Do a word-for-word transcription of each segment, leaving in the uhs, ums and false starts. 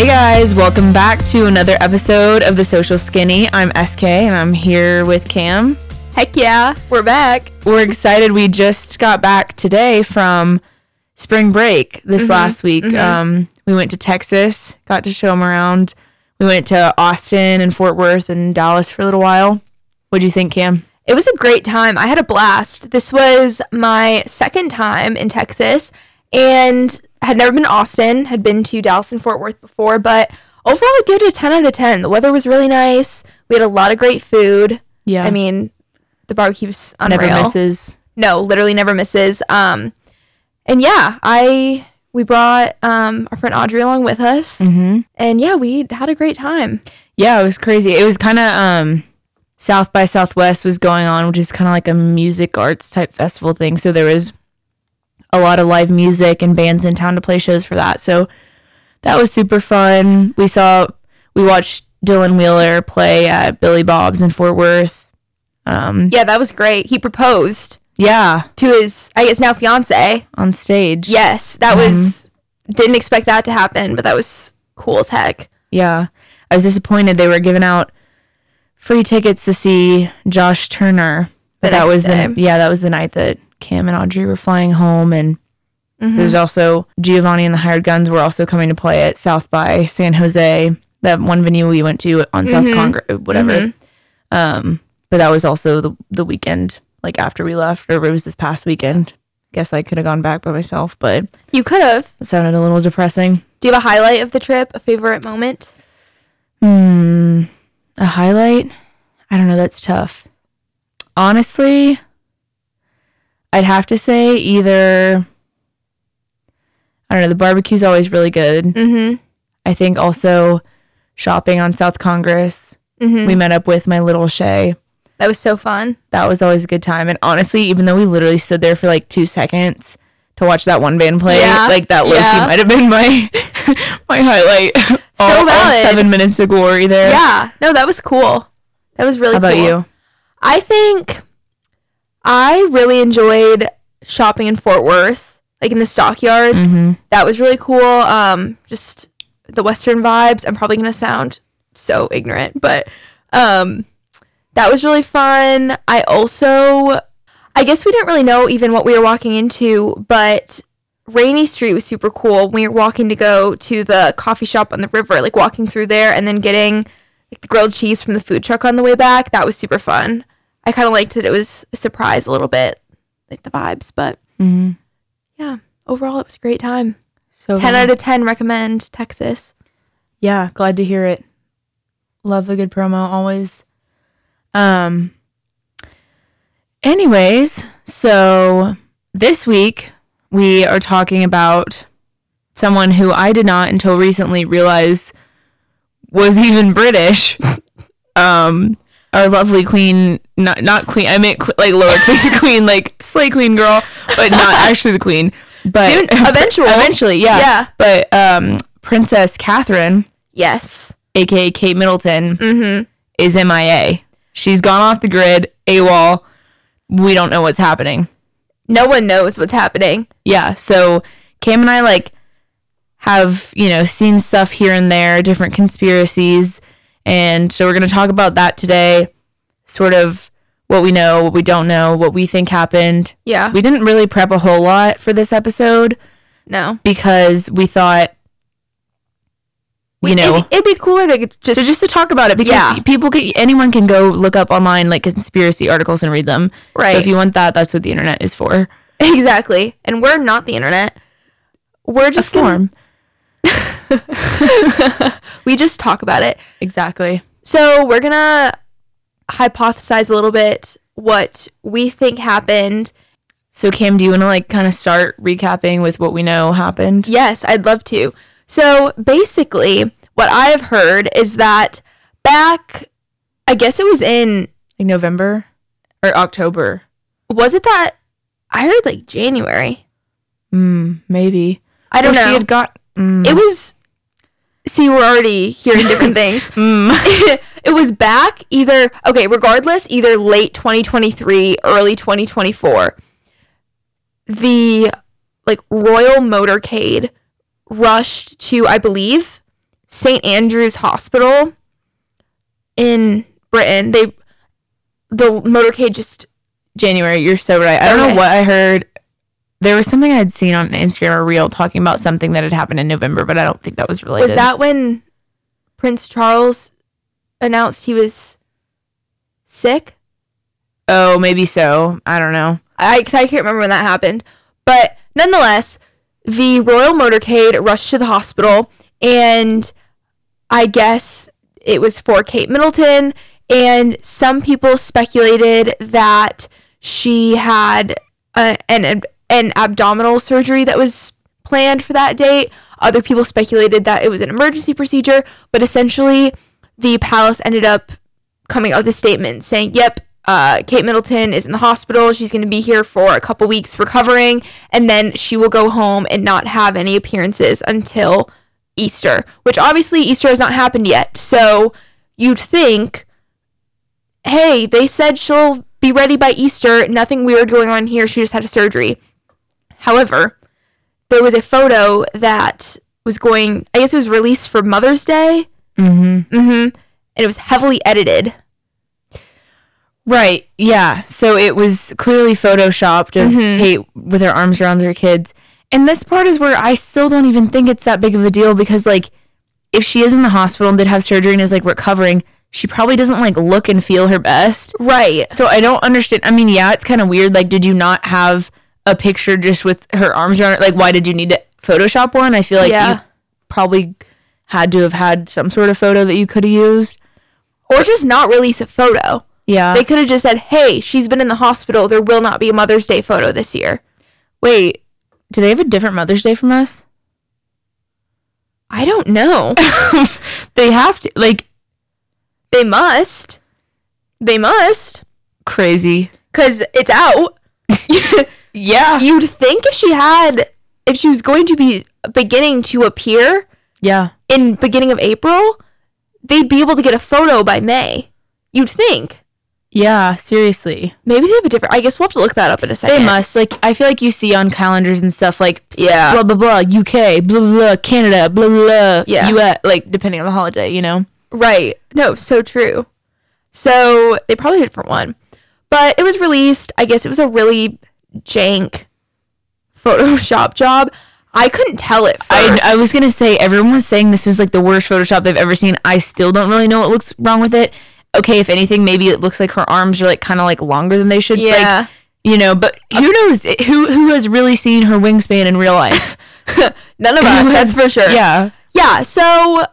Hey guys, welcome back to another episode of The Social Skinny. I'm S K and I'm here with Cam. Heck yeah, we're back. We're excited. We just got back today from spring break this mm-hmm, last week. Mm-hmm. Um, we went to Texas, got to show them around. We went to Austin and Fort Worth and Dallas for a little while. What'd you think, Cam? It was a great time. I had a blast. This was my second time in Texas and had never been to Austin, had been to Dallas and Fort Worth before, but overall I gave it a ten out of ten. The weather was really nice. We had a lot of great food. Yeah. I mean, the barbecue's unreal. Never misses. No, literally never misses. Um, and yeah, I we brought um our friend Audrey along with us. Mm-hmm. And yeah, we had a great time. Yeah, it was crazy. It was kind of um South by Southwest was going on, which is kind of like a music arts type festival thing. So there was a lot of live music and bands in town to play shows for that. So that was super fun. We saw, we watched Dylan Wheeler play at Billy Bob's in Fort Worth. Um, yeah, that was great. He proposed. Yeah. To his, I guess now fiance. On stage. Yes, that mm-hmm. was, didn't expect that to happen, but that was cool as heck. Yeah. I was disappointed they were giving out free tickets to see Josh Turner. But the that was day. the, yeah, that was the night that Cam and Audrey were flying home, and mm-hmm. there's also Giovanni and the Hired Guns were also coming to play at South by San Jose, that one venue we went to on mm-hmm. South Congress, whatever. Mm-hmm. Um, but that was also the the weekend, like after we left, or it was this past weekend. Guess I could have gone back by myself, but you could have. It sounded a little depressing. Do you have a highlight of the trip? A favorite moment? Hmm, a highlight? I don't know. That's tough. Honestly, I'd have to say either, I don't know, the barbecue's always really good. Mm-hmm. I think also shopping on South Congress. Mm-hmm. We met up with my little Shay. That was so fun. That was always a good time. And honestly, even though we literally stood there for like two seconds to watch that one band play, yeah. like that low-key yeah. might have been my my highlight. So all, valid. All seven minutes of glory there. Yeah. No, that was cool. That was really cool. How about cool. you? I think I really enjoyed shopping in Fort Worth, like in the stockyards. Mm-hmm. That was really cool. Um, just the Western vibes. I'm probably going to sound so ignorant, but um, that was really fun. I also, I guess we didn't really know even what we were walking into, but Rainy Street was super cool. We were walking to go to the coffee shop on the river, like walking through there and then getting like the grilled cheese from the food truck on the way back. That was super fun. I kind of liked that it was a surprise a little bit, like the vibes, but mm-hmm. yeah, overall it was a great time. So ten fun. Out of ten recommend Texas. Yeah, glad to hear it. Love a good promo always. Um. Anyways, so this week we are talking about someone who I did not until recently realize was even British. um. Our lovely queen, not not queen, I meant qu- like lowercase queen, like slay queen girl, but not actually the queen. But soon, eventually. Eventually, yeah. Yeah. But um, Princess Catherine, yes, aka Kate Middleton, mm-hmm. is M I A. She's gone off the grid, AWOL. We don't know what's happening. No one knows what's happening. Yeah, so Cam and I, like, have, you know, seen stuff here and there, different conspiracies. And so we're going to talk about that today, sort of what we know, what we don't know, what we think happened. Yeah. We didn't really prep a whole lot for this episode. No. Because we thought, you we, know. It'd, it'd be cooler to just. So just to talk about it, because yeah. people can, anyone can go look up online, like, conspiracy articles and read them. Right. So if you want that, that's what the internet is for. Exactly. And we're not the internet. We're just a form. Gonna- we just talk about it. Exactly. So we're gonna hypothesize a little bit what we think happened. So Cam, do you want to like kind of start recapping with what we know happened? Yes, I'd love to. So basically what I've heard is that back, I guess it was in like November or October. Was it that? I heard like January. Mm, maybe. I don't or know. She had got. Mm. It was. See, we're already hearing different things. mm. It was back either. Okay, regardless, either late twenty twenty-three, early twenty twenty-four. The like Royal Motorcade rushed to, I believe, Saint Andrew's Hospital in Britain. They the motorcade just January. You're so right. I don't Okay. know what I heard. There was something I had seen on Instagram or Reel talking about something that had happened in November, but I don't think that was related. was that when Prince Charles announced he was sick? Oh, maybe so. I don't know. I, cause I can't remember when that happened. But nonetheless, the royal motorcade rushed to the hospital, and I guess it was for Kate Middleton, and some people speculated that she had a, an, an abdominal surgery that was planned for that date. Other people speculated that it was an emergency procedure, but essentially the palace ended up coming out with a statement saying, yep, Uh, Kate Middleton is in the hospital. She's going to be here for a couple weeks recovering, and then she will go home and not have any appearances until Easter, which obviously Easter has not happened yet. So you'd think, hey, they said she'll be ready by Easter. Nothing weird going on here. She just had a surgery. However, there was a photo that was going, I guess it was released for Mother's Day. Mm-hmm. Mm-hmm. And it was heavily edited. Right. Yeah. So it was clearly photoshopped of Mhm. Kate with her arms around her kids. And this part is where I still don't even think it's that big of a deal because, like, if she is in the hospital and did have surgery and is, like, recovering, she probably doesn't, like, look and feel her best. Right. So I don't understand. I mean, yeah, it's kind of weird. Like, did you not have a picture just with her arms around her? Like, why did you need to Photoshop one? I feel like Yeah. you probably had to have had some sort of photo that you could have used. Or just not release a photo. Yeah. They could have just said, hey, she's been in the hospital. There will not be a Mother's Day photo this year. Wait, do they have a different Mother's Day from us? I don't know. They have to. Like, They must. They must. crazy. Because it's out. Yeah. You'd think if she had, if she was going to be beginning to appear Yeah. in beginning of April, they'd be able to get a photo by May. You'd think. Yeah, seriously. Maybe they have a different, I guess we'll have to look that up in a second. They must. Like, I feel like you see on calendars and stuff, like, Yeah. blah, blah, blah, U K, blah, blah, blah, Canada, blah, blah, blah, Yeah. U S, like, depending on the holiday, you know? Right. No, so true. So they probably had a different one. But it was released. I guess it was a really jank Photoshop job. I couldn't tell it I, first. I was going to say, everyone was saying this is, like, the worst Photoshop they've ever seen. I still don't really know what looks wrong with it. Okay, if anything, maybe it looks like her arms are, like, kind of, like, longer than they should. Yeah. Like, you know, but who knows? Who who has really seen her wingspan in real life? None of us, that's for sure. Yeah. Yeah, so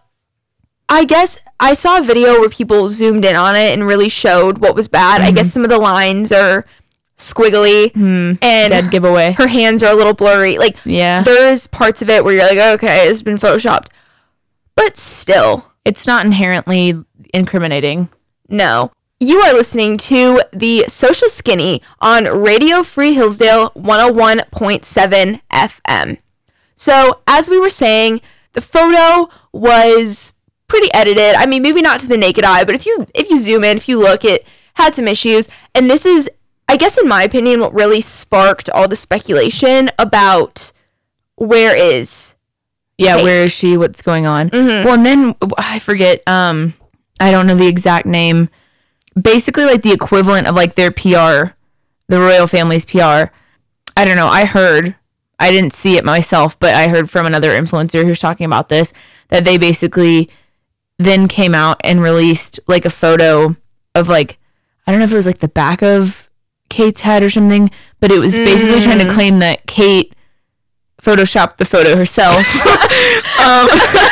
I guess I saw a video where people zoomed in on it and really showed what was bad. I guess some of the lines are squiggly and Dead giveaway. her hands are a little blurry. Like, Yeah. there's parts of it where you're like, okay, it's been photoshopped. But still, It's not inherently incriminating. no. You are listening to the Social Skinny on Radio Free Hillsdale one oh one point seven F M. So, as we were saying, the photo was pretty edited. I mean, maybe not to the naked eye, but if you if you zoom in, if you look, it had some issues. And this is, I guess in my opinion, what really sparked all the speculation about where is Yeah, Kate. where is she? What's going on? Mhm. Well, and then I forget. Um, I don't know the exact name. Basically, like the equivalent of like their P R, the royal family's P R. I don't know. I heard. I didn't see it myself, but I heard from another influencer who's talking about this that they basically then came out and released like a photo of like, I don't know if it was like the back of Kate's head or something, but it was basically trying to claim that Kate photoshopped the photo herself. um,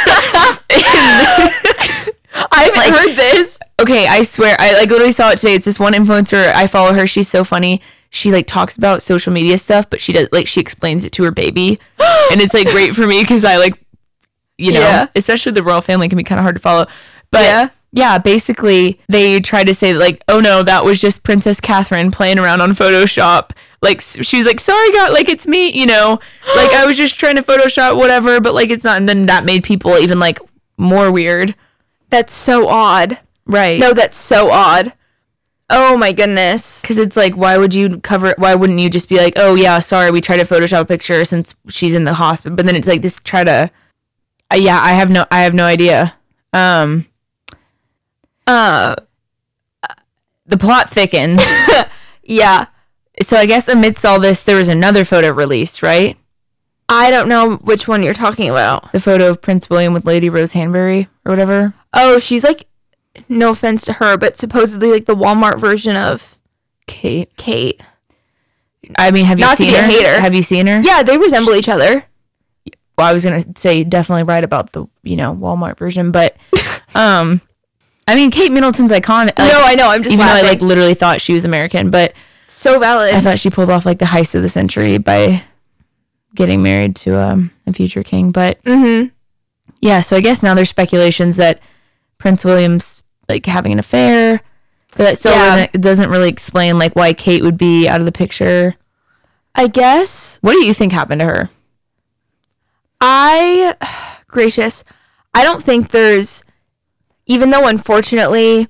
I haven't Like- heard this. okay, I swear, I like literally saw it today. It's this one influencer. I follow her. She's so funny. She like talks about social media stuff, but she does like she explains it to her baby, and it's like great for me because I like, you know, Yeah. especially the royal family can be kind of hard to follow. But Yeah. yeah, basically they tried to say like, oh no, that was just Princess Catherine playing around on Photoshop. Like s- she's like, sorry, God, like it's me, you know, like I was just trying to Photoshop whatever, but like it's not. And then that made people even like more weird. That's so odd. Right. No, that's so odd. Oh my goodness. Because it's like, why would you cover it? Why wouldn't you just be like, oh, yeah, sorry, we tried to Photoshop a picture since she's in the hospital? But then it's like this try to, Uh, yeah, I have no I have no idea. Um Uh, the plot thickens. yeah. So I guess amidst all this there was another photo released, right? I don't know which one you're talking about. The photo of Prince William with Lady Rose Hanbury or whatever. Oh, she's like, no offense to her, but supposedly like the Walmart version of Kate. Kate. I mean, have you Not to seen be a her? hater. Have you seen her? Yeah, they resemble each other. Well, I was gonna say definitely right about the, you know, Walmart version, but um I mean, Kate Middleton's iconic. Like, no, I know. I'm just even laughing. though I like literally thought she was American, but so valid. I thought she pulled off like the heist of the century by getting married to um, a future king. But mm-hmm. yeah, so I guess now there's speculations that Prince William's like having an affair, but that still Yeah. doesn't, it doesn't really explain like why Kate would be out of the picture. I guess What do you think happened to her? I, gracious, I don't think there's, even though unfortunately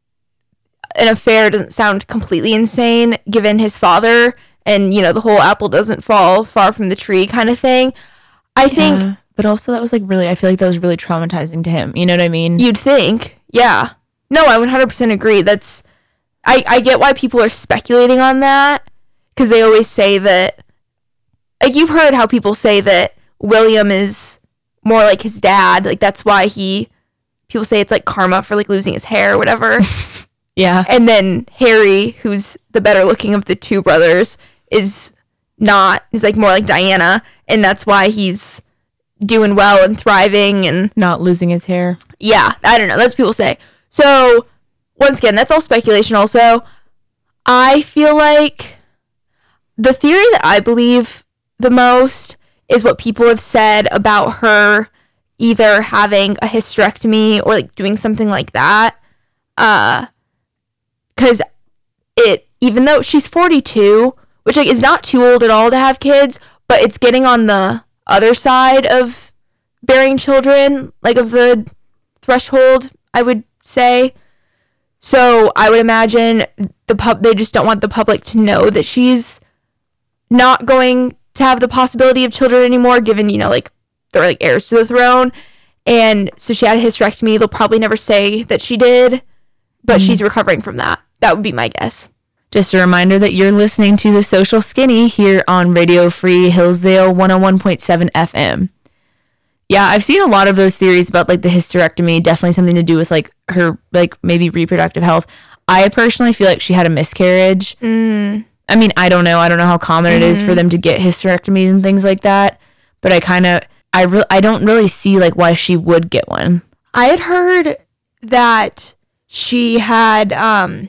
an affair doesn't sound completely insane given his father and, you know, the whole apple doesn't fall far from the tree kind of thing. I think Yeah, but also that was like really, I feel like that was really traumatizing to him. You know what I mean? you'd think, yeah. No, I one hundred percent agree. That's, I, I get why people are speculating on that because they always say that, like you've heard how people say that William is more like his dad. Like that's why he, people say it's like karma for like losing his hair or whatever. Yeah. And then Harry, who's the better looking of the two brothers, is not, he's like more like Diana. And that's why he's doing well and thriving and Not losing his hair. yeah, I don't know. That's what people say. So once again, that's all speculation also. I feel like the theory that I believe the most is what people have said about her either having a hysterectomy or like doing something like that. Uh, because it, even though she's forty-two, which like is not too old at all to have kids, but it's getting on the other side of bearing children, like of the threshold, I would say. So I would imagine the pub they just don't want the public to know that she's not going to have the possibility of children anymore, given, you know, like they're like heirs to the throne. And so she had a hysterectomy. They'll probably never say that she did, but Mm-hmm. she's recovering from that. That would be my guess. Just a reminder that you're listening to The Social Skinny here on Radio Free Hillsdale one oh one point seven F M. Yeah, I've seen a lot of those theories about like the hysterectomy, definitely something to do with like her like maybe reproductive health. I personally feel like she had a miscarriage. Mm. I mean, I don't know. I don't know how common it is for them to get hysterectomies and things like that, but I kind of I re- I don't really see like why she would get one. I had heard that she had, um,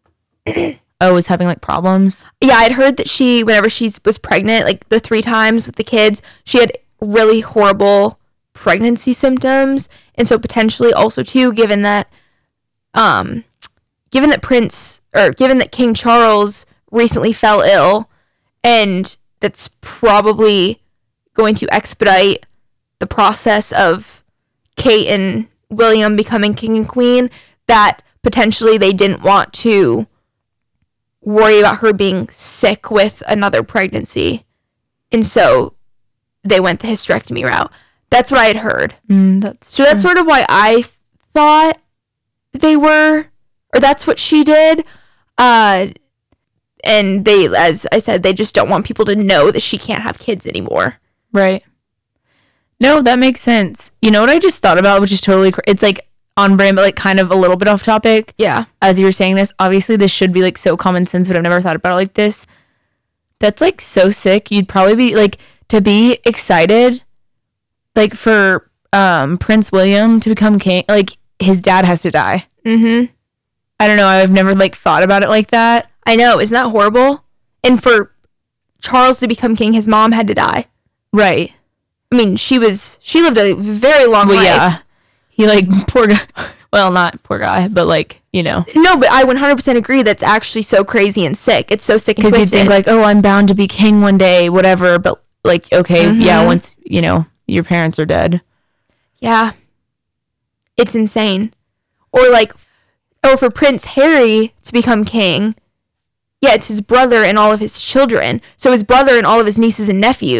Oh, was having like problems. yeah, I'd heard that she, whenever she was pregnant, like the three times with the kids, she had really horrible pregnancy symptoms. And so potentially also too, given that, um, given that Prince, or given that King Charles recently fell ill, and that's probably going to expedite the process of Kate and William becoming king and queen, that potentially they didn't want to worry about her being sick with another pregnancy. And so they went the hysterectomy route. That's what I had heard. Mm, that's So that's sort of why I thought they were, or that's what she did. Uh, and they, as I said, they just don't want people to know that she can't have kids anymore. right. No, that makes sense. You know what I just thought about, which is totally, cr- it's like on brand, but like kind of a little bit off topic. Yeah. As you were saying this, obviously this should be like so common sense, but I've never thought about it like this. That's like so sick. You'd probably be like, to be excited, like for um Prince William to become king, like his dad has to die. Mm-hmm. I don't know. I've never like thought about it like that. I know. Isn't that horrible? And for Charles to become king, his mom had to die. Right. I mean, she was, she lived a very long Well, life. yeah. He like, poor guy. Well, not poor guy, but like, you know. No, but I one hundred percent agree that's actually so crazy and sick. It's so sick and Because you twisted. think like, oh, I'm bound to be king one day, whatever. But like, okay, Mhm. yeah, once, you know, your parents are dead. Yeah. It's insane. Or like, oh, for Prince Harry to become king, yeah, it's his brother and all of his children. So his brother and all of his nieces and nephews.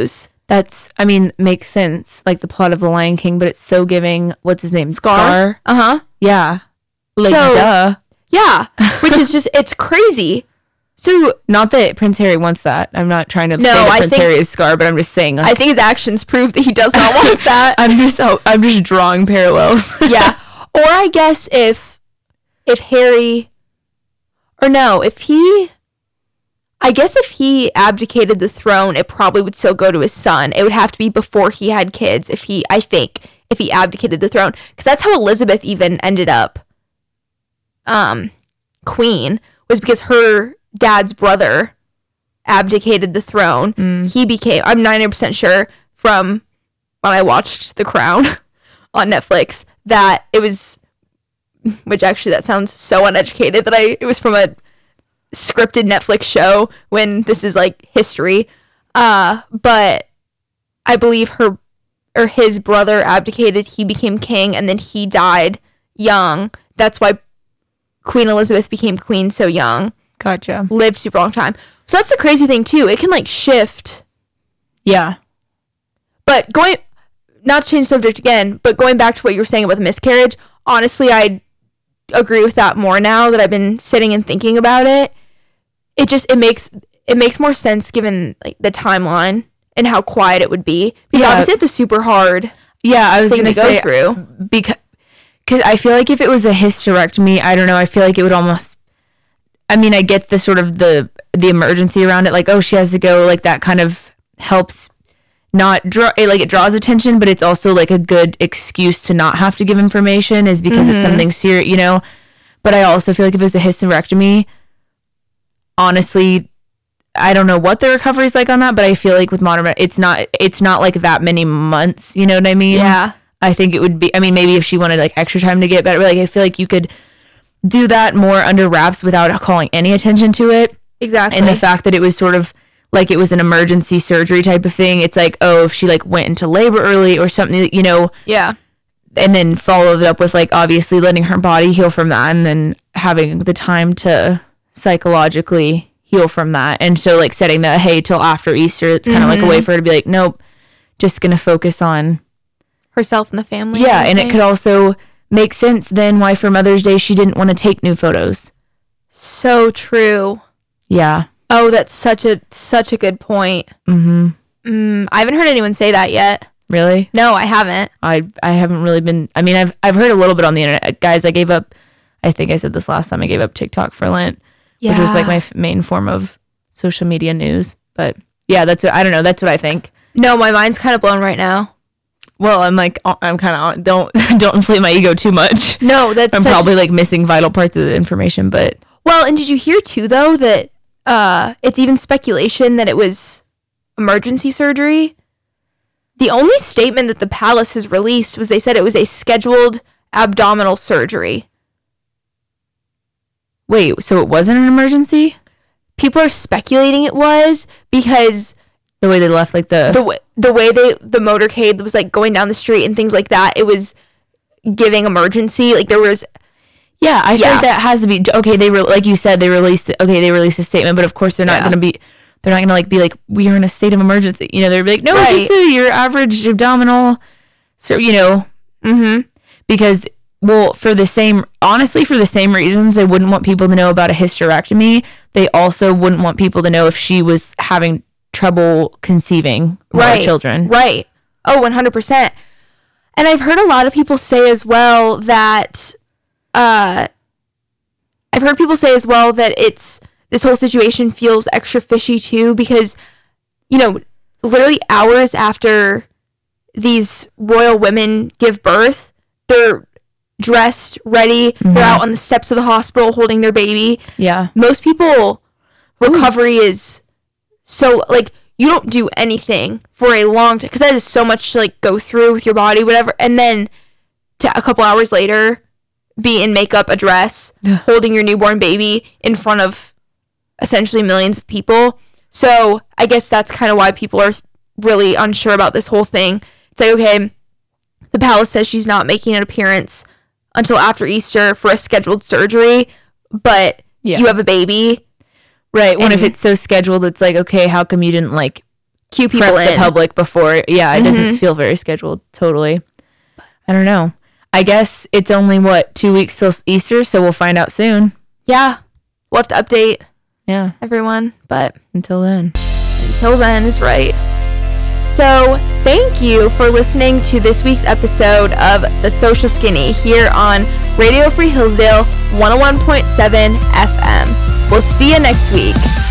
That's, I mean, makes sense, like the plot of The Lion King, but it's so giving, what's his name? Scar? Scar? Uh-huh. Yeah. Like, So- duh. Yeah, which is just, it's crazy. So Not that Prince Harry wants that. I'm not trying to No, say that I Prince think- Harry is Scar, but I'm just saying, like, I think his actions prove that he does not want that. I'm just, oh, I'm just drawing parallels. Yeah. Or I guess if, if Harry, or no, if he, I guess if he abdicated the throne, it probably would still go to his son. It would have to be before he had kids, if he, I think, if he abdicated the throne. Because that's how Elizabeth even ended up um, queen, was because her dad's brother abdicated the throne. Mm. He became, I'm ninety percent sure from when I watched The Crown on Netflix, that it was, which actually that sounds so uneducated, that I, it was from a scripted Netflix show when this is like history. Uh, but I believe her or his brother abdicated, he became king, and then he died young. That's why Queen Elizabeth became queen so young. Gotcha. Lived super long time. So that's the crazy thing too. It can like shift. Yeah. But going, not to change subject again, but going back to what you were saying about the miscarriage, honestly, I agree with that more now that I've been sitting and thinking about it. It just, it makes, it makes more sense given like the timeline and how quiet it would be. Because Yeah. obviously it's a super hard Yeah, I was thing going to to go say, through. because because I feel like if it was a hysterectomy, I don't know, I feel like it would almost, I mean, I get the sort of the the emergency around it, like, oh, she has to go, like that kind of helps not draw, it, like it draws attention, but it's also like a good excuse to not have to give information, is because Mm-hmm. it's something serious, you know. But I also feel like if it was a hysterectomy, honestly, I don't know what the recovery is like on that, but I feel like with modern, med- it's not, it's not like that many months, you know what I mean? Yeah. I think it would be, I mean, maybe if she wanted like extra time to get better, but like I feel like you could do that more under wraps without calling any attention to it. Exactly. And the fact that it was sort of like it was an emergency surgery type of thing, it's like, oh, if she like went into labor early or something, you know, yeah. and then followed it up with like obviously letting her body heal from that, and then having the time to psychologically heal from that. And so like setting that, hey, till after Easter, it's kind of like a way for her to be like, nope, just gonna focus on Herself and the family. yeah. And it could also make sense then why for Mother's Day she didn't want to take new photos. So true. Yeah. Oh, that's such a such a good point. Mm-hmm. Mm, I haven't heard anyone say that yet. Really? No, I haven't. I I haven't really been, I mean, I've I've heard a little bit on the internet. Guys, I gave up, I think I said this last time, I gave up TikTok for Lent, which was like my f- main form of social media news. But yeah, that's what, I don't know, that's what I think. No, my mind's kind of blown right now. Well, I'm like, I'm kind of, don't don't inflate my ego too much. No, that's I'm such- probably like missing vital parts of the information, but Well, and did you hear too though that uh it's even speculation that it was emergency surgery? The only statement that the palace has released was they said it was a scheduled abdominal surgery. wait, so it wasn't an emergency? People are speculating it was because The way they left like the, the w- the way they the motorcade was like going down the street and things like that, it was giving emergency. Like there was yeah, I feel Yeah. like that has to be okay. They were like you said, they released it. Okay, they released a statement, but of course they're not Yeah. going to be. They're not going to like be like we are in a state of emergency. You know, they're like no, Right. just uh, your average abdominal. So you know, mm-hmm. because well, for the same honestly, for the same reasons, they wouldn't want people to know about a hysterectomy. They also wouldn't want people to know if she was having trouble conceiving more Right. children. Right. Oh, one hundred percent. And I've heard a lot of people say as well that uh I've heard people say as well that it's this whole situation feels extra fishy too because you know, literally hours after these royal women give birth, they're dressed, ready, they're out on the steps of the hospital holding their baby. Yeah. Most people recovery is so like you don't do anything for a long time because that is so much to like go through with your body, whatever, and then to a couple hours later be in makeup, a dress, Yeah. holding your newborn baby in front of essentially millions of people. So I guess that's kind of why people are really unsure about this whole thing. It's like, okay, the palace says she's not making an appearance until after Easter for a scheduled surgery, but Yeah. you have a baby. Right. When if And- it's so scheduled, it's like, okay, how come you didn't like cue people prep in. the public before. Yeah, it Mhm. doesn't feel very scheduled. Totally. I don't know. I guess it's only, what, two weeks till Easter, so we'll find out soon. Yeah. We'll have to update Yeah. everyone, but Until then. until then is right. So, thank you for listening to this week's episode of The Social Skinny here on Radio Free Hillsdale one oh one point seven F M. We'll see you next week.